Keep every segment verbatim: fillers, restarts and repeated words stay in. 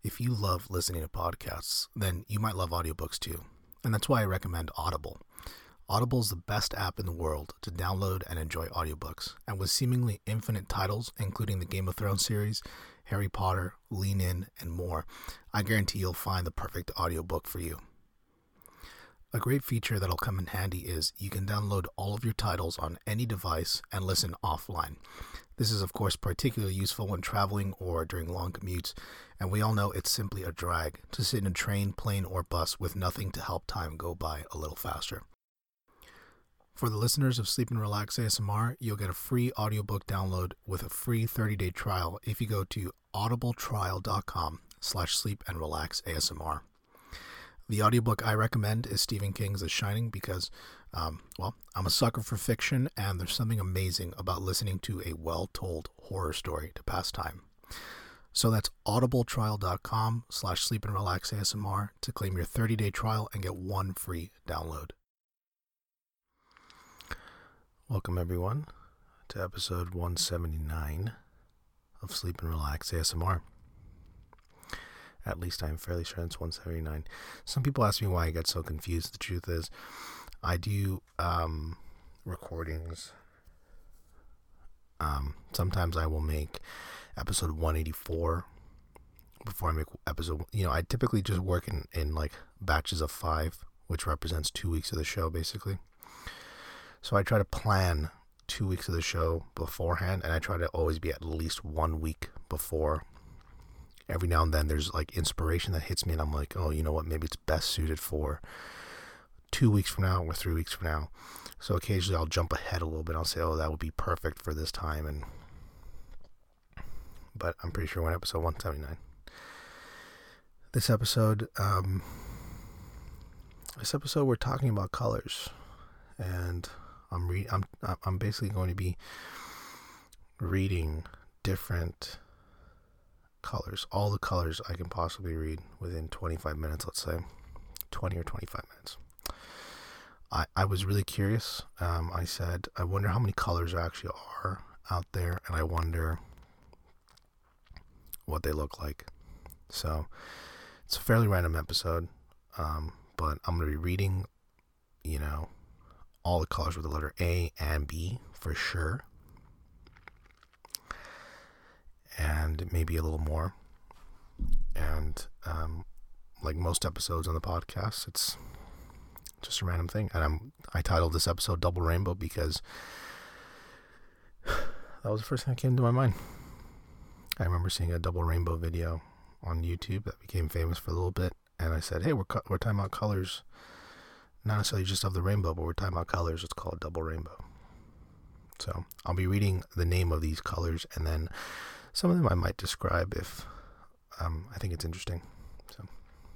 If you love listening to podcasts, then you might love audiobooks too. And that's why I recommend Audible. Audible is the best app in the world to download and enjoy audiobooks. And with seemingly infinite titles, including the Game of Thrones series, Harry Potter, Lean In, and more, I guarantee you'll find the perfect audiobook for you. A great feature that'll come in handy is you can download all of your titles on any device and listen offline. This is of course particularly useful when traveling or during long commutes, and we all know it's simply a drag to sit in a train, plane, or bus with nothing to help time go by a little faster. For the listeners of Sleep and Relax A S M R, you'll get a free audiobook download with a free thirty-day trial if you go to audibletrial.com slash sleep and relax ASMR. The audiobook I recommend is Stephen King's The Shining because, um, well, I'm a sucker for fiction, and there's something amazing about listening to a well-told horror story to pass time. So that's audibletrial.com slash sleep and relax ASMR to claim your thirty-day trial and get one free download. Welcome, everyone, to episode one seventy-nine of Sleep and Relax A S M R. At least I'm fairly sure it's one seventy-nine. Some people ask me why I get so confused. The truth is, I do um, recordings. Um, sometimes I will make episode one eighty-four before I make episode. You know, I typically just work in, in like batches of five, which represents two weeks of the show, basically. So I try to plan two weeks of the show beforehand, and I try to always be at least one week before. Every now and then there's like inspiration that hits me, and I'm like, oh, you know what, maybe it's best suited for two weeks from now or three weeks from now. So occasionally I'll jump ahead a little bit. I'll say, oh, that would be perfect for this time. And but I'm pretty sure we're on episode one seventy-nine. This episode, um, this episode we're talking about colors, and I'm re- I'm I'm basically going to be reading different colors, all the colors I can possibly read within twenty-five minutes, let's say twenty or twenty-five minutes. I, I was really curious. Um, I said, I wonder how many colors there actually are out there, and I wonder what they look like. So it's a fairly random episode, um, but I'm going to be reading, you know, all the colors with the letter A and B for sure. And maybe a little more. And um, like most episodes on the podcast, it's just a random thing. And I'm I titled this episode Double Rainbow because that was the first thing that came to my mind. I remember seeing a double rainbow video on YouTube that became famous for a little bit, and I said, hey, we're co- we're talking about colors, not necessarily just of the rainbow, but we're talking about colors. It's called Double Rainbow. So I'll be reading the name of these colors, and then some of them I might describe if um, I think it's interesting. So,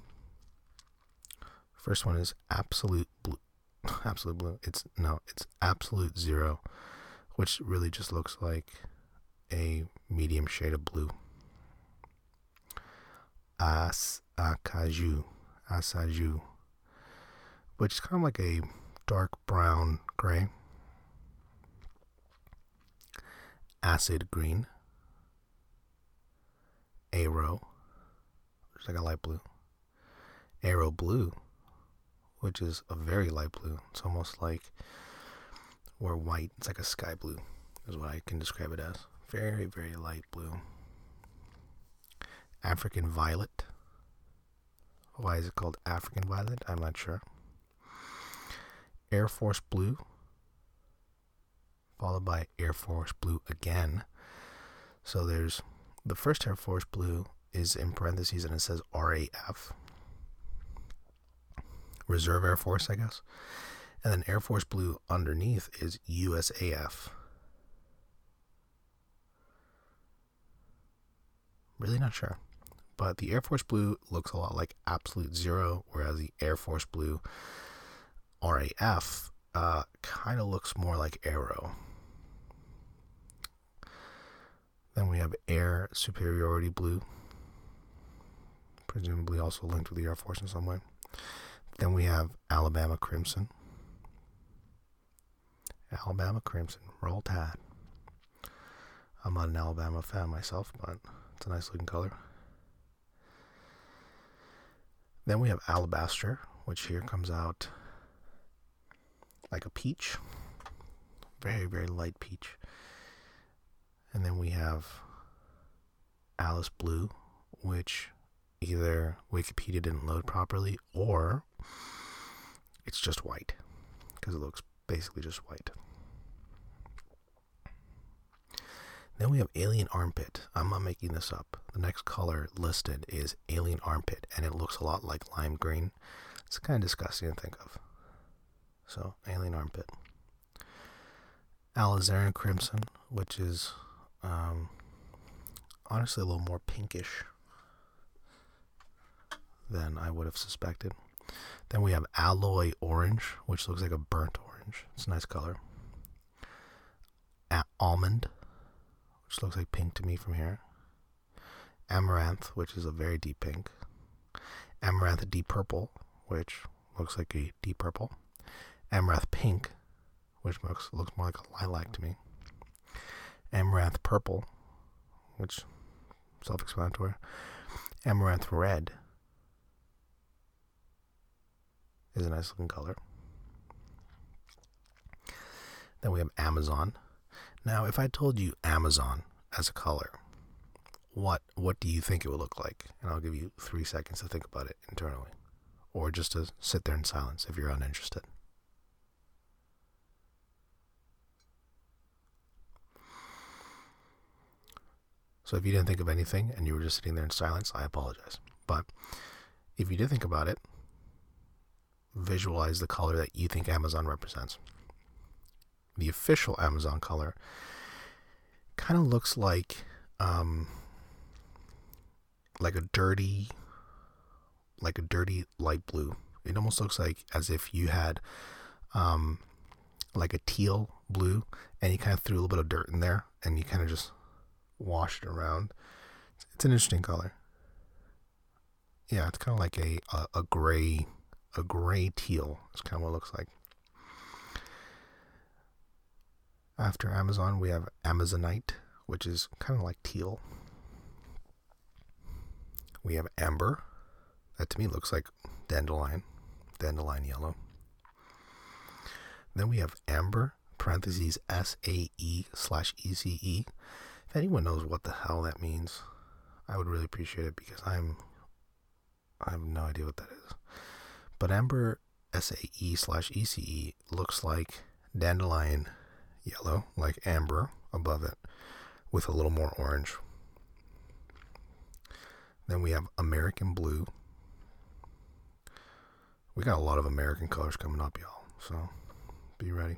first one is absolute blue. Absolute blue. It's no, it's absolute zero, which really just looks like a medium shade of blue. As acaju, asaju, which is kind of like a dark brown gray. Acid green. Aero, which is like a light blue. Aero blue, which is a very light blue. It's almost like or white. It's like a sky blue is what I can describe it as. Very, very light blue. African violet. Why is it called African violet? I'm not sure. Air Force blue, followed by Air Force blue again. So there's the first Air Force blue is in parentheses and it says R A F. Reserve Air Force, I guess. And then Air Force blue underneath is U S A F. Really not sure. But the Air Force blue looks a lot like absolute zero, whereas the Air Force blue R A F uh, kind of looks more like Aero. Then we have Air Superiority blue, presumably also linked with the Air Force in some way. Then we have Alabama Crimson. Alabama Crimson, roll tide. I'm not an Alabama fan myself, but it's a nice looking color. Then we have Alabaster, which here comes out like a peach. Very, very light peach. And then we have Alice Blue, which either Wikipedia didn't load properly or it's just white, because it looks basically just white. Then we have Alien Armpit. I'm not making this up. The next color listed is Alien Armpit, and it looks a lot like lime green. It's kind of disgusting to think of. So, Alien Armpit. Alizarin Crimson, which is um, honestly a little more pinkish than I would have suspected. Then we have Alloy Orange, which looks like a burnt orange. It's a nice color. A- Almond, which looks like pink to me from here. Amaranth, which is a very deep pink. Amaranth Deep Purple, which looks like a deep purple. Amaranth Pink, which looks, looks more like a lilac to me. Amaranth Purple, which self-explanatory. Amaranth Red is a nice looking color. Then we have Amazon. Now, if I told you Amazon as a color, what what do you think it would look like? And I'll give you three seconds to think about it internally, or just to sit there in silence if you're uninterested. So if you didn't think of anything and you were just sitting there in silence, I apologize. But if you did think about it, visualize the color that you think Amazon represents. The official Amazon color kind of looks like um, like a dirty, like a dirty light blue. It almost looks like as if you had um, like a teal blue, and you kind of threw a little bit of dirt in there, and you kind of just washed it around. It's an interesting color. Yeah, it's kind of like a, a, a gray, a gray teal. It's kind of what it looks like. After Amazon, we have Amazonite, which is kind of like teal. We have Amber. That to me looks like dandelion, dandelion yellow. Then we have Amber, parentheses S A E slash E C E. If anyone knows what the hell that means, I would really appreciate it, because I'm, I have no idea what that is. But Amber, S A E slash E C E, looks like dandelion yellow, like amber above it, with a little more orange. Then we have American Blue. We got a lot of American colors coming up, y'all, so be ready.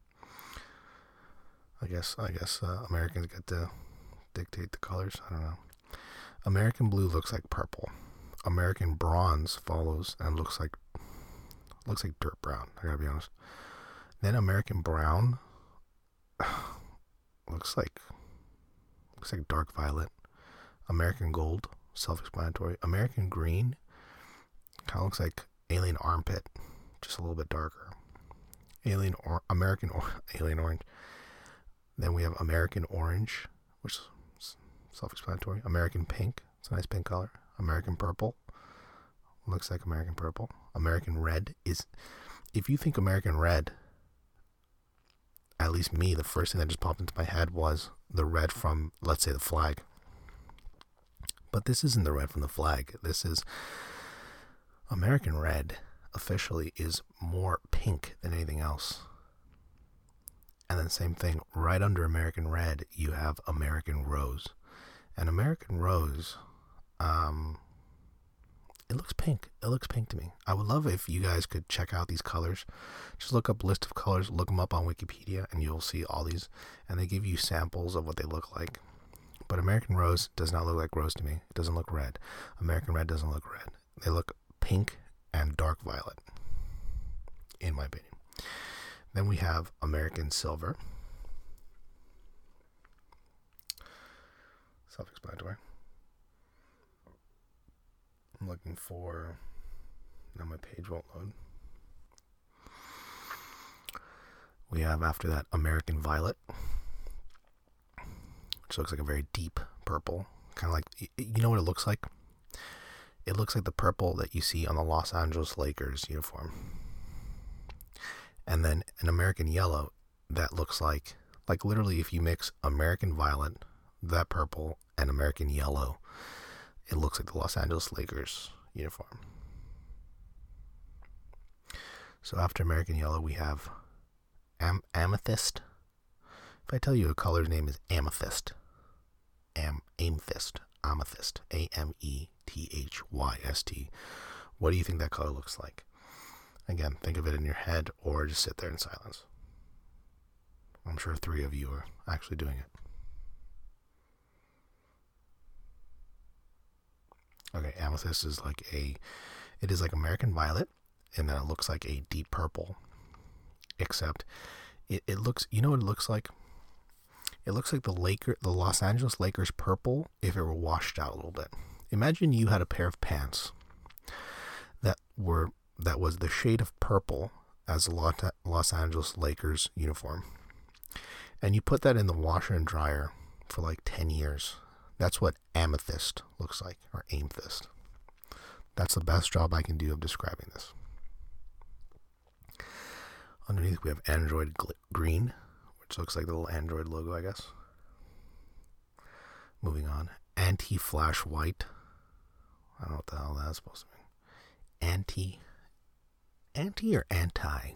I guess I guess uh, Americans get to dictate the colors. I don't know. American Blue looks like purple. American Bronze follows and looks like looks like dirt brown. I gotta be honest. Then American Brown looks like looks like dark violet. American Gold, self-explanatory. American Green kind of looks like Alien Armpit, just a little bit darker. Alien or American or Alien Orange. Then we have American Orange, which is self-explanatory. American Pink, it's a nice pink color. American Purple, looks like American Purple. American Red is, if you think American Red, at least me, the first thing that just popped into my head was the red from, let's say, the flag. But this isn't the red from the flag. This is American Red, officially, is more pink than anything else. And then same thing, right under American Red, you have American Rose. And American Rose, um, it looks pink. It looks pink to me. I would love if you guys could check out these colors. Just look up list of colors, look them up on Wikipedia, and you'll see all these. And they give you samples of what they look like. But American Rose does not look like rose to me. It doesn't look red. American Red doesn't look red. They look pink and dark violet, in my opinion. Then we have American Silver. Self-explanatory. I'm looking for... Now my page won't load. We have, after that, American Violet, which looks like a very deep purple. Kind of like... You know what it looks like? it looks like the purple that you see on the Los Angeles Lakers uniform. And then an American yellow that looks like, like literally if you mix American violet, that purple, and American yellow, it looks like the Los Angeles Lakers uniform. So after American yellow, we have am- amethyst. If I tell you a color's name is amethyst, am amethyst, amethyst, A M E T H Y S T, what do you think that color looks like? Again, think of it in your head or just sit there in silence. I'm sure three of you are actually doing it. Okay, amethyst is like a, it is like American violet, and then it looks like a deep purple, except it, it looks, you know what it looks like? It looks like the Laker, the Los Angeles Lakers purple if it were washed out a little bit. Imagine you had a pair of pants that were, that was the shade of purple as the Los Angeles Lakers uniform. And you put that in the washer and dryer for like ten years. That's what amethyst looks like, or amethyst. That's the best job I can do of describing this. Underneath we have Android gl- green, which looks like the little Android logo, I guess. Moving on. Anti-flash white. I don't know what the hell that's supposed to mean. Anti. Anti or anti?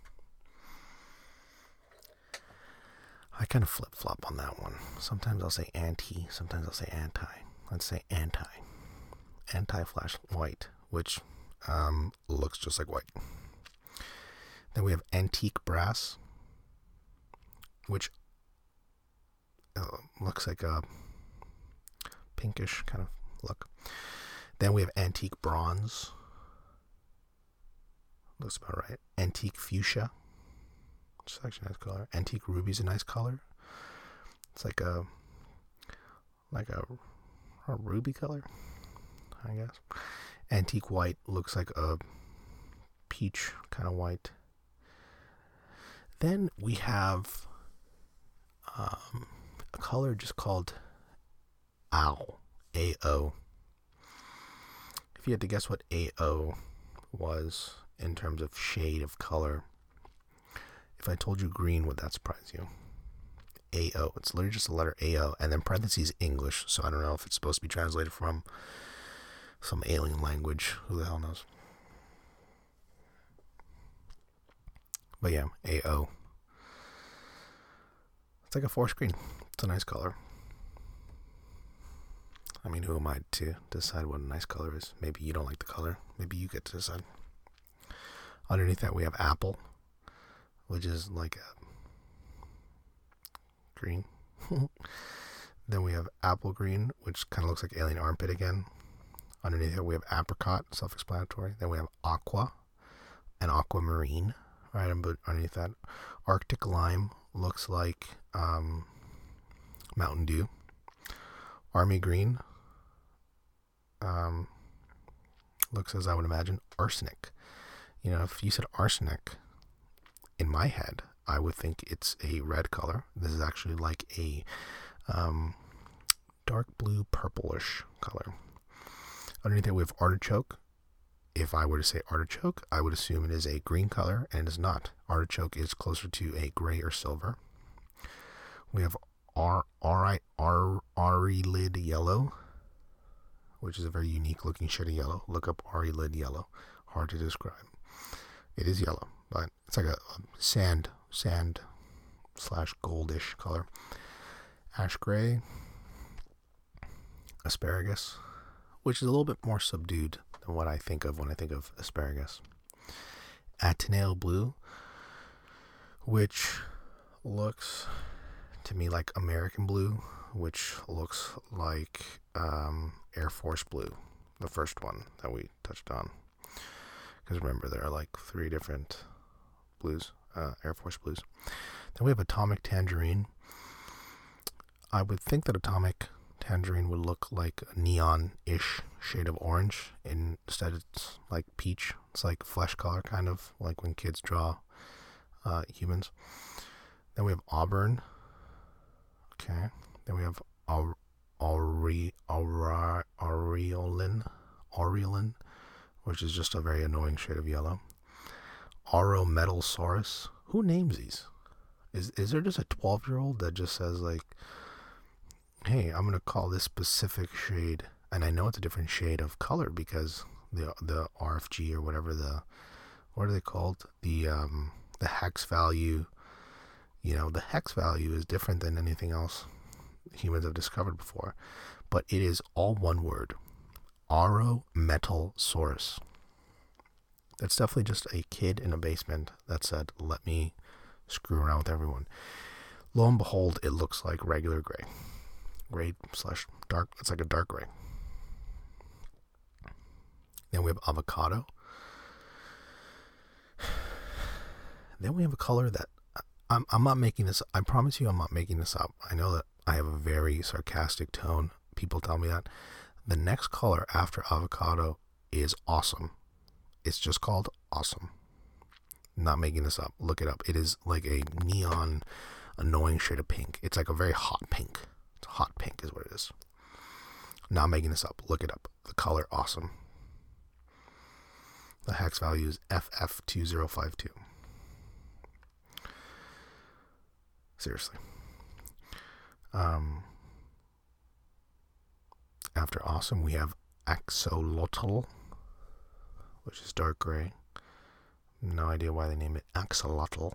I kind of flip-flop on that one. Sometimes I'll say anti, sometimes I'll say anti. Let's say anti. Anti-flash white, which um, looks just like white. Then we have antique brass, which uh, looks like a pinkish kind of look. Then we have antique bronze. Looks about right. Antique fuchsia. It's actually a nice color. Antique ruby is a nice color. It's like a like a, a ruby color, I guess. Antique white looks like a peach kind of white. Then we have um, a color just called Ao, A O. If you had to guess what A O was in terms of shade of color, if I told you green, would that surprise you? A O. It's literally just the letter A O, and then parentheses English, so I don't know if it's supposed to be translated from some alien language. Who the hell knows? But yeah, A O. It's like a forest green. It's a nice color. I mean, who am I to decide what a nice color is? Maybe you don't like the color. Maybe you get to decide. Underneath that, we have apple, which is like a green. Then we have apple green, which kind of looks like alien armpit again. Underneath it, we have apricot, self-explanatory. Then we have aqua and aquamarine. Right underneath that, Arctic lime looks like um, Mountain Dew. Army green um, looks, as I would imagine, arsenic. You know, if you said arsenic, in my head, I would think it's a red color. This is actually like a um, dark blue purplish color. Underneath it, we have artichoke. If I were to say artichoke, I would assume it is a green color, and it is not. Artichoke is closer to a gray or silver. We have R R R Arilid yellow, which is a very unique looking shade of yellow. Look up Arilid yellow. Hard to describe. It is yellow, but it's like a, a sand, sand slash goldish color. Ash gray. Asparagus, which is a little bit more subdued than what I think of when I think of asparagus. Ateneo blue, which looks to me like American blue, which looks like um, Air Force blue, the first one that we touched on. Because remember, there are like three different blues, uh, Air Force blues. Then we have atomic tangerine. I would think that atomic tangerine would look like a neon-ish shade of orange. Instead, it's like peach. It's like flesh color, kind of like when kids draw uh, humans. Then we have auburn. Okay. Then we have aure, aure, aure, aureolin. Aurelin, which is just a very annoying shade of yellow. Aurometalsaurus. Who names these? Is is there just a twelve-year-old that just says, like, hey, I'm going to call this specific shade, and I know it's a different shade of color because the the R F G or whatever the, what are they called? The, um, the hex value, you know, the hex value is different than anything else humans have discovered before, but it is all one word. Aurometalsaurus. That's definitely just a kid in a basement that said, let me screw around with everyone. Lo and behold, it looks like regular gray. Gray slash dark. It's like a dark gray. Then we have avocado. Then we have a color that I'm, I'm not making this. I promise you I'm not making this up. I know that I have a very sarcastic tone. People tell me that. The next color after avocado is awesome. It's just called awesome. Not making this up. Look it up. It is like a neon, annoying shade of pink. It's like a very hot pink. It's a hot pink is what it is. Not making this up. Look it up. The color awesome. The hex value is F F two zero five two. Seriously. Um, after awesome, we have axolotl, which is dark gray. No idea why they name it axolotl.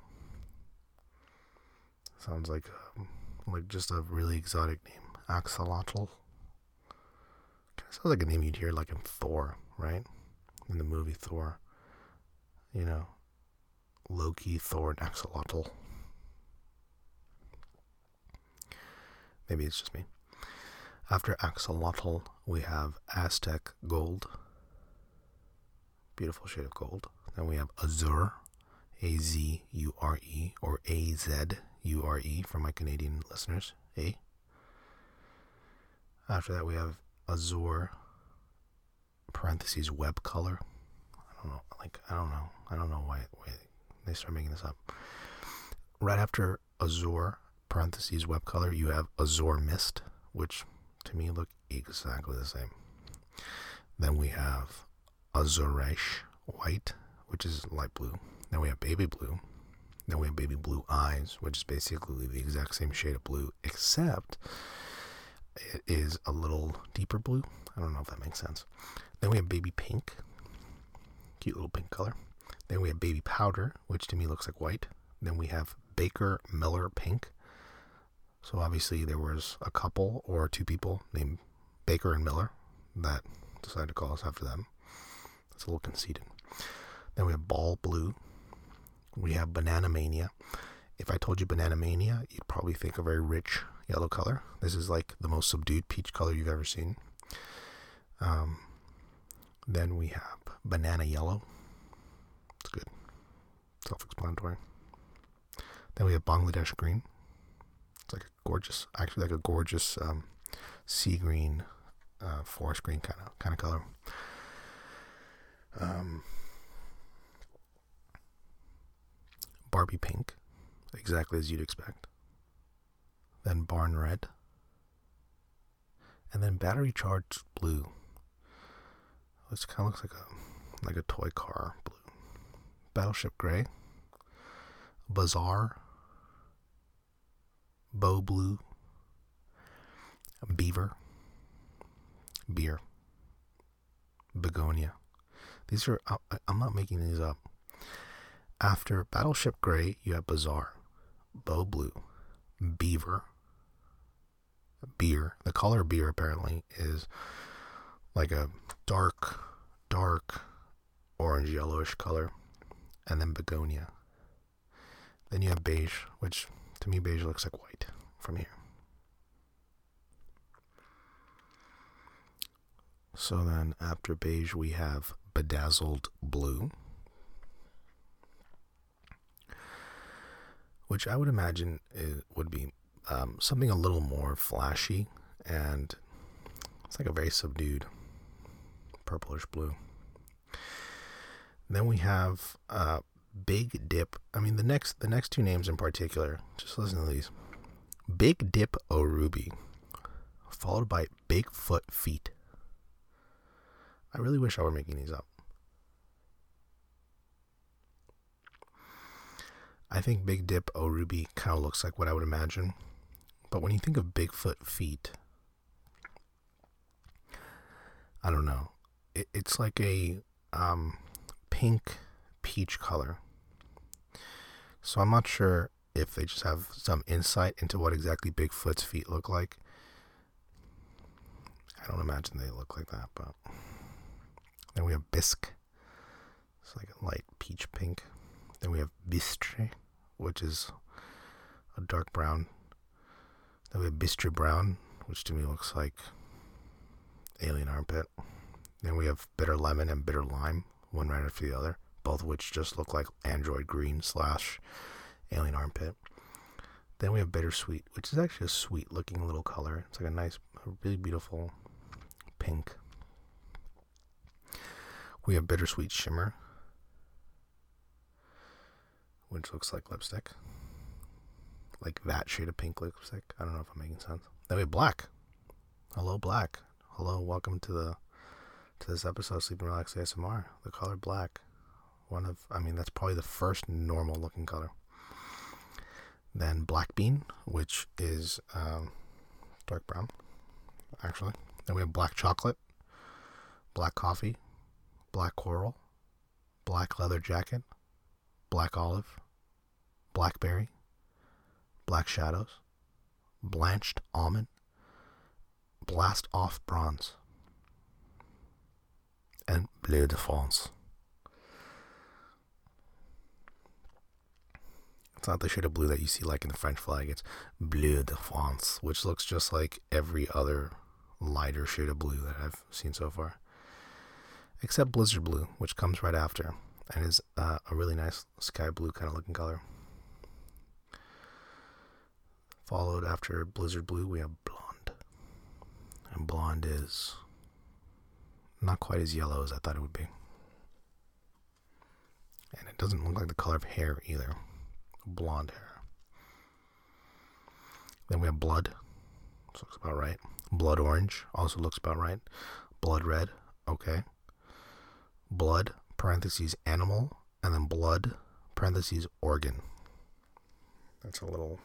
Sounds like um, like just a really exotic name. Axolotl. Kind of sounds like a name you'd hear like in Thor, right? In the movie Thor. You know, Loki, Thor, and axolotl. Maybe it's just me. After axolotl, we have Aztec gold. Beautiful shade of gold. Then we have azure, A Z U R E, or A Z U R E for my Canadian listeners. A. After that, we have azure, parentheses, web color. I don't know. Like, I don't know. I don't know why, why they start making this up. Right after azure, parentheses, web color, you have azure mist, which to me look exactly the same. Then we have azuresh white, which is light blue. Then we have baby blue. Then we have baby blue eyes, which is basically the exact same shade of blue, except it is a little deeper blue. I don't know if that makes sense. Then we have baby pink. Cute little pink color. Then we have baby powder, which to me looks like white. Then we have Baker Miller pink. So obviously there was a couple or two people named Baker and Miller that decided to call us after them. That's a little conceited. Then we have ball blue. We have Banana Mania. If I told you Banana Mania, you'd probably think a very rich yellow color. This is like the most subdued peach color you've ever seen. Um, then we have Banana Yellow. It's good. Self-explanatory. Then we have Bangladesh Green. It's like a gorgeous, actually like a gorgeous um, sea green, uh, forest green kind of kind of color. Um, Barbie pink, exactly as you'd expect. Then barn red. And then battery charged blue. This kind of looks like a like a toy car blue. Battleship gray. Bazaar. Bow blue. Beaver. Beer. Begonia. These are, I'm not making these up. After Battleship Gray, you have Bazaar, Bow Blue, Beaver, Beer. The color beer apparently is like a dark, dark orange yellowish color. And then Begonia. Then you have beige, which to me beige looks like white from here. So then after beige we have bedazzled blue, which I would imagine it would be um, something a little more flashy, and it's like a very subdued purplish blue. Then we have uh, Big Dip. I mean, the next the next two names in particular, just listen to these. Big Dip O'Ruby, followed by Bigfoot Feet. I really wish I were making these up. I think Big Dip O Ruby kind of looks like what I would imagine. But when you think of Bigfoot feet, I don't know. It, it's like a um, pink peach color. So I'm not sure if they just have some insight into what exactly Bigfoot's feet look like. I don't imagine they look like that, but then we have Bisque. It's like a light peach pink. Then we have Bistre, which is a dark brown. Then we have Bistre Brown, which to me looks like alien armpit. Then we have Bitter Lemon and Bitter Lime, one right after the other, both of which just look like Android Green slash alien armpit. Then we have Bittersweet, which is actually a sweet looking little color. It's like a nice, a really beautiful pink. We have Bittersweet Shimmer, which looks like lipstick. Like that shade of pink lipstick. I don't know if I'm making sense. Then we have Black. Hello, Black. Hello, welcome to the to this episode of Sleep and Relax A S M R. The color black. One of, I mean, that's probably the first normal looking color. Then Black Bean, which is um, dark brown, actually. Then we have Black Chocolate, Black Coffee, Black Coral, Black Leather Jacket, Black Olive, Blackberry, Black Shadows, Blanched Almond, Blast Off Bronze, and Bleu de France. It's not the shade of blue that you see like in the French flag. It's Bleu de France, which looks just like every other lighter shade of blue that I've seen so far. Except Blizzard Blue, which comes right after and is uh, a really nice sky blue kind of looking color. Followed after Blizzard Blue, we have Blonde. And Blonde is not quite as yellow as I thought it would be. And it doesn't look like the color of hair either. Blonde hair. Then we have Blood. This looks about right. Blood Orange also looks about right. Blood Red. Okay. Blood, parentheses, animal. And then Blood, parentheses, organ. That's a little...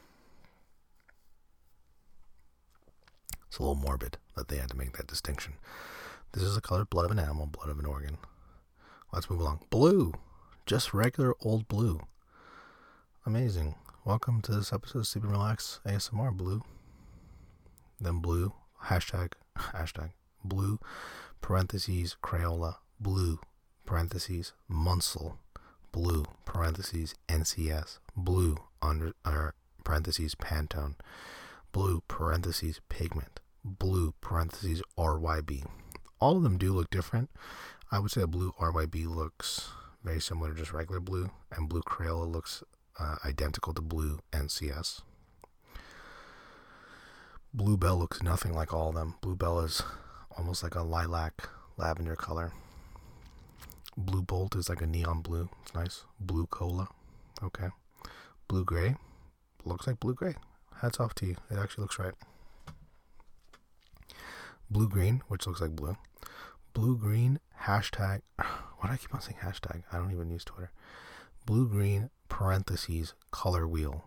It's a little morbid that they had to make that distinction. This is the color blood of an animal, blood of an organ. Let's move along. Blue. Just regular old blue. Amazing. Welcome to this episode of Sleep and Relax A S M R, Blue. Then blue, hashtag, hashtag, blue, parentheses, Crayola, blue, parentheses, Munsell, blue, parentheses, N C S, blue, under, uh, parentheses, Pantone, blue, parentheses, Pigment, blue, parentheses, R Y B. All of them do look different. I would say blue R Y B looks very similar to just regular blue, and blue Crayola looks uh, identical to blue N C S. Bluebell looks nothing like all of them. Bluebell is almost like a lilac lavender color. Blue Bolt is like a neon blue. It's nice. Blue Cola. Okay. Blue Gray. Looks like blue gray. Hats off to you. It actually looks right. Blue Green, which looks like blue. Blue Green, hashtag. Why do I keep on saying hashtag? I don't even use Twitter. Blue Green, parentheses, color wheel.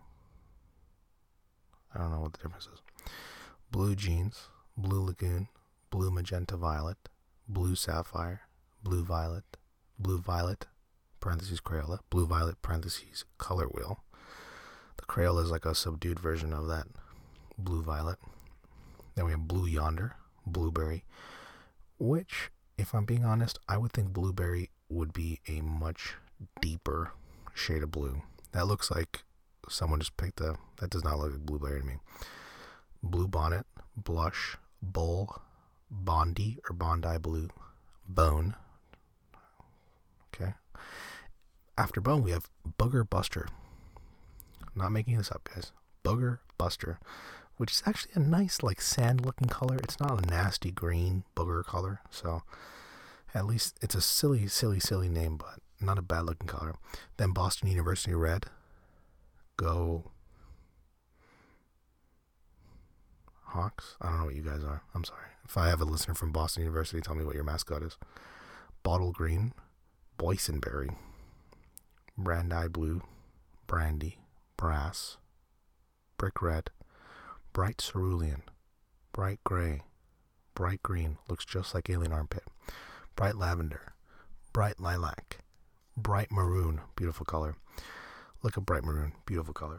I don't know what the difference is. Blue Jeans, Blue Lagoon, Blue Magenta Violet, Blue Sapphire, Blue Violet, Blue Violet, parentheses Crayola, Blue Violet, parentheses color wheel. The Crayola is like a subdued version of that Blue Violet. Then we have Blue Yonder, Blueberry, which, if I'm being honest, I would think Blueberry would be a much deeper shade of blue. That looks like someone just picked a, that does not look like blueberry to me. Blue Bonnet, Blush, Bull, Bondi or Bondi Blue, Bone. Okay. After Bone, we have Booger Buster. I'm not making this up, guys. Booger Buster, which is actually a nice, like, sand-looking color. It's not a nasty green booger color, so at least it's a silly, silly, silly name, but not a bad-looking color. Then Boston University Red. Go Hawks. I don't know what you guys are. I'm sorry. If I have a listener from Boston University, tell me what your mascot is. Bottle green, boysenberry, brandi blue, brandy, brass, brick red, bright cerulean, bright gray, bright green, looks just like alien armpit, bright lavender, bright lilac, bright maroon, beautiful color. Look at bright maroon, beautiful color.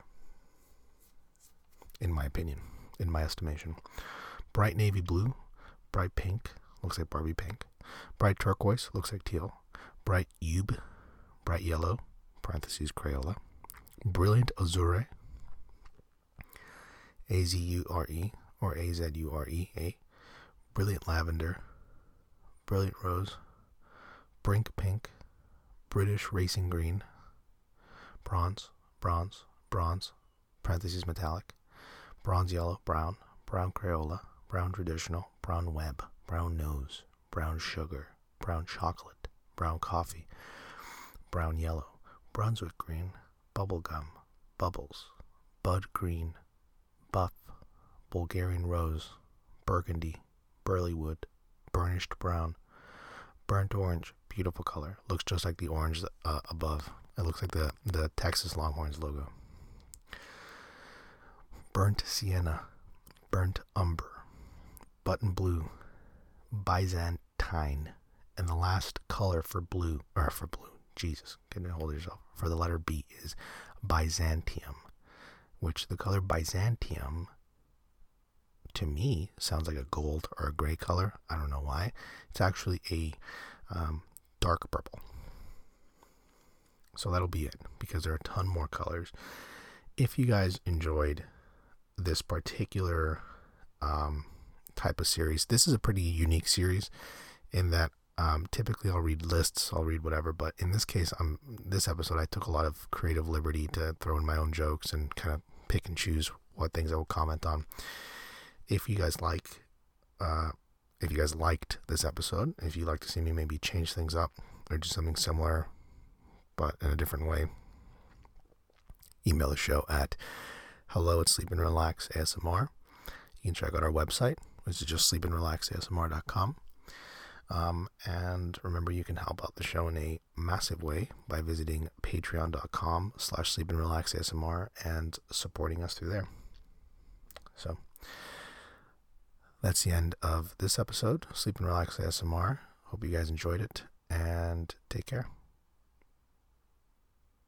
In my opinion, in my estimation. Bright navy blue, bright pink, looks like Barbie pink. Bright turquoise, looks like teal. Bright ube, bright yellow, parentheses Crayola. Brilliant azure, A Z U R E or A Z U R E A. Brilliant lavender, brilliant rose, brink pink, British racing green, bronze, bronze, bronze, parentheses metallic, bronze yellow, brown, brown Crayola, brown traditional, brown web, brown nose, brown sugar, brown chocolate, brown coffee, brown yellow, Brunswick green, bubble gum, bubbles, bud green, buff, Bulgarian rose, burgundy, burley wood, burnished brown, burnt orange, beautiful color. Looks just like the orange uh, above. It looks like the, the Texas Longhorns logo. Burnt sienna, burnt umber, button blue, byzantine, and the last color for blue, or for blue, Jesus, can you hold yourself, for the letter B is Byzantium, which the color Byzantium, to me, sounds like a gold or a gray color. I don't know why. It's actually a um, dark purple. So that'll be it, because there are a ton more colors. If you guys enjoyed this particular um, type of series, this is a pretty unique series in that um, typically I'll read lists, I'll read whatever, but in this case, um, this episode I took a lot of creative liberty to throw in my own jokes and kind of pick and choose what things I will comment on. If you guys like, uh, if you guys liked this episode, if you'd like to see me maybe change things up or do something similar, but in a different way, email the show at hello at sleep and relax A S M R. You can check out our website, which is just sleep and relax A S M R dot com. Um, and remember, you can help out the show in a massive way by visiting patreon.com slash sleep and relax ASMR and supporting us through there. So that's the end of this episode, Sleep and Relax A S M R. Hope you guys enjoyed it, and take care.